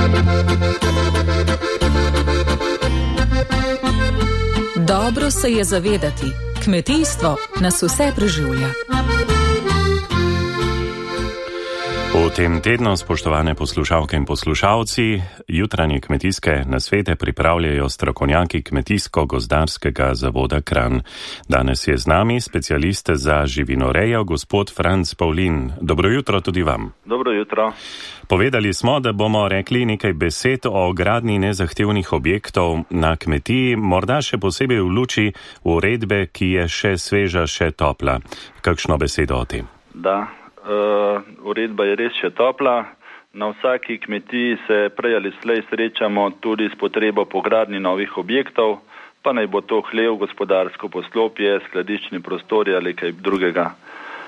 Dobro se je zavedati, kmetijstvo nas vse preživlja. V tem tednu, spoštovane poslušalke in poslušalci, jutranje kmetijske nasvete pripravljajo strokovnjaki Kmetijsko-gozdarskega zavoda Kranj. Danes je z nami specialist za živinorejo, gospod Franc Pavlin. Dobro jutro tudi vam. Dobro jutro. Povedali smo, da bomo rekli nekaj besed o gradnji nezahtevnih objektov na kmetiji, morda še posebej v luči uredbe, ki je še sveža, še topla. Kakšno besedo o tem? Da. Uredba je res še topla. Na vsaki kmetiji se prej ali slej srečamo tudi s potrebo po gradnji novih objektov, pa naj bo to hlev, gospodarsko poslopje, skladiščni prostori ali kaj drugega.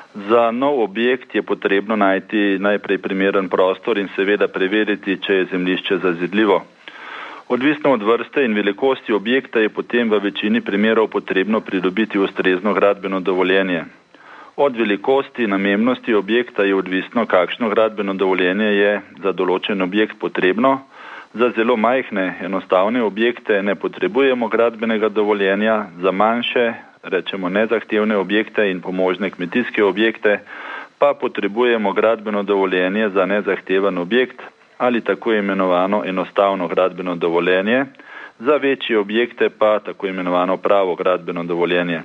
Za nov objekt je potrebno najti najprej primeren prostor in seveda preveriti, če je zemljišče zazidljivo. Odvisno od vrste in velikosti objekta je potem v večini primerov potrebno pridobiti ustrezno gradbeno dovoljenje. Od velikosti in namembnosti objekta je odvisno, kakšno gradbeno dovoljenje je za določen objekt potrebno. Za zelo majhne, enostavne objekte ne potrebujemo gradbenega dovoljenja, za manjše, rečemo nezahtevne objekte in pomožne kmetijske objekte, pa potrebujemo gradbeno dovoljenje za nezahteven objekt ali tako imenovano enostavno gradbeno dovoljenje, za večje objekte pa tako imenovano pravo gradbeno dovoljenje.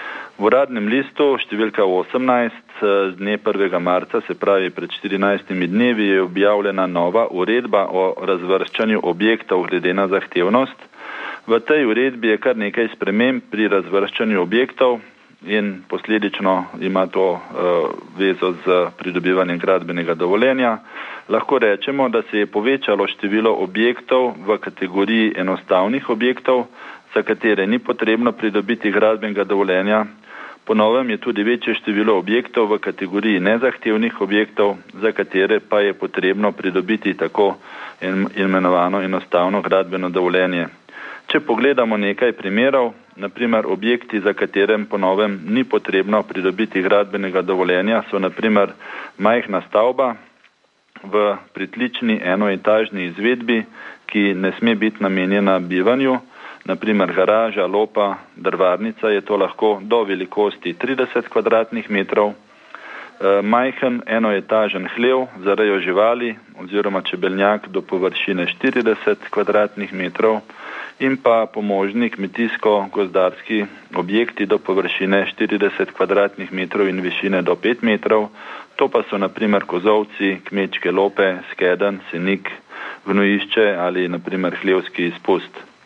V uradnem listu številka 18 z dne 1. marca, se pravi pred 14 dnevi, je objavljena nova uredba o razvrščanju objektov glede na zahtevnost. V tej uredbi je kar nekaj sprememb pri razvrščanju objektov in posledično ima to vezo z pridobivanjem gradbenega dovoljenja. Lahko rečemo, da se je povečalo število objektov v kategoriji enostavnih objektov, za katere ni potrebno pridobiti gradbenega dovoljenja. Po novem je tudi večje število objektov v kategoriji nezahtevnih objektov, za katere pa je potrebno pridobiti tako imenovano enostavno gradbeno dovoljenje. Če pogledamo nekaj primerov, naprimer objekti, za katerem po novem ni potrebno pridobiti gradbenega dovoljenja, so naprimer majhna stavba v pritlični enoetažni izvedbi, ki ne sme biti namenjena bivanju, naprimer garaža, lopa, drvarnica, je to lahko do velikosti 30 kvadratnih metrov, majhen enoetažen hlev za rejo živali oziroma čebeljak do površine 40 kvadratnih metrov in pa pomožni kmetijsko-gozdarski objekti do površine 40 kvadratnih metrov in višine do 5 metrov. To pa so naprimer kozovci, kmečke lope, skedenj, senik, gnojišče ali naprimer hlevski izpust.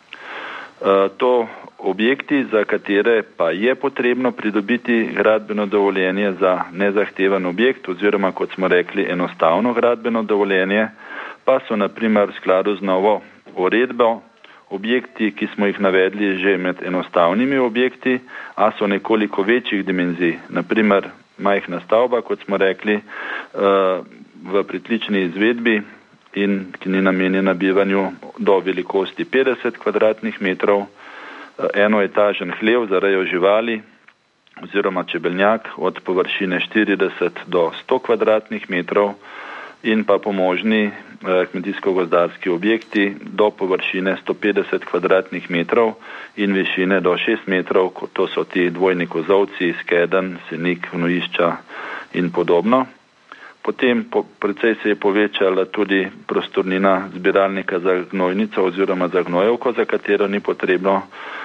To objekti, za katere pa je potrebno pridobiti gradbeno dovoljenje za nezahteven objekt oziroma, kot smo rekli, enostavno gradbeno dovoljenje, pa so naprimer v skladu z novo uredbo objekti, ki smo jih navedli že med enostavnimi objekti, a so nekoliko večjih dimenzij, naprimer majhna stavba, kot smo rekli, v pritlični izvedbi in ki ni namenjena bivanju do velikosti 50 kvadratnih metrov, enoetažen hlev za rejo živali oziroma čebeljak od površine 40 do 100 kvadratnih metrov in pa pomožni kmetijsko-gozdarski objekti do površine 150 kvadratnih metrov in višine do 6 metrov, to so ti dvojni kozovci, skedenj, senik, gnojišča in podobno. Potem precej se je povečala tudi prostornina zbiralnika za gnojnico oziroma za gnojevko, za katero ni potrebno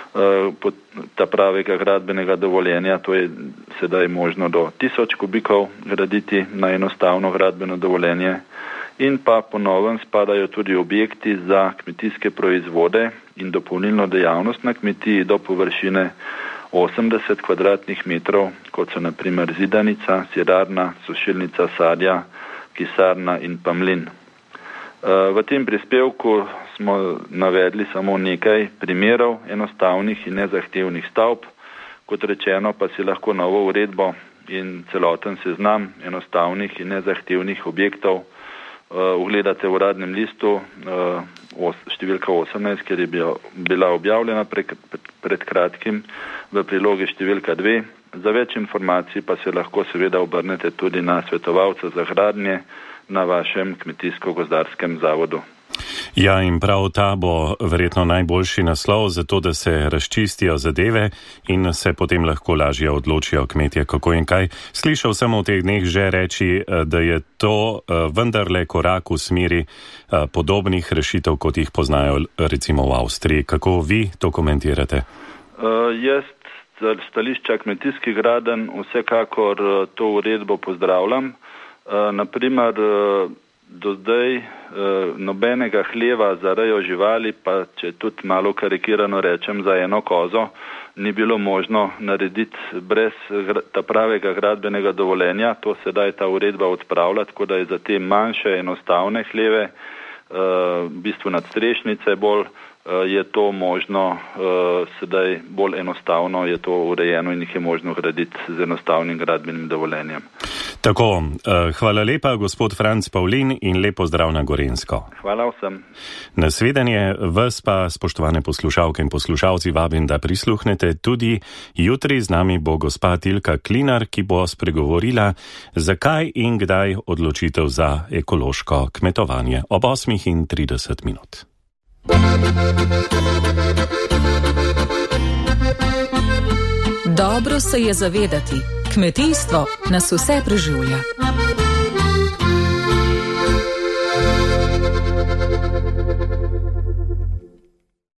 ta pravega gradbenega dovoljenja. To je sedaj možno do 1000 kubikov graditi na enostavno gradbeno dovoljenje. In pa po novem spadajo tudi objekti za kmetijske proizvode in dopolnilno dejavnost na kmetiji do površine 80 kvadratnih metrov, kot so naprimer zidanica, sirarna, sušilnica sadja, kisarna in pa mlin. V tem prispevku smo navedli samo nekaj primerov enostavnih in nezahtevnih stavb. Kot rečeno, pa si lahko novo uredbo in celoten seznam enostavnih in nezahtevnih objektov ugledate v uradnem listu številka 18, ker je bila objavljena pred kratkim v prilogi številka 2. Za več informacij pa se lahko seveda obrnete tudi na svetovalca za gradnje na vašem kmetijsko-gozdarskem zavodu. Ja, in prav ta bo verjetno najboljši naslov za to, da se razčistijo zadeve in se potem lahko lažje odločijo kmetje, kako in kaj. Slišal sem v teh dneh že reči, da je to vendarle korak v smeri podobnih rešitev, kot jih poznajo recimo v Avstriji. Kako vi to komentirate? Jaz stališča kmetijskih gradenj vsekakor to uredbo pozdravljam. Naprimer, do zdaj nobenega hleva za rejo živali, pa če tudi malo karikirano rečem za eno kozo, ni bilo možno narediti brez ta pravega gradbenega dovoljenja. To sedaj ta uredba odpravlja, tako da je za te manjše enostavne hleve, v bistvu nadstrešnice bolj, je to možno, sedaj bolj enostavno je to urejeno in jih je možno graditi z enostavnim gradbenim dovoljenjem. Tako, hvala lepa, gospod Franc Pavlin, in lepo zdrav na Gorenjsko. Hvala vsem. Nasvidenje, vas pa, spoštovane poslušalke in poslušalci, vabim, da prisluhnete tudi jutri. Z nami bo gospa Tilka Klinar, ki bo spregovorila, zakaj in kdaj odločitev za ekološko kmetovanje ob 8:30. Dobro se je zavedati, kmetijstvo nas vse preživlja.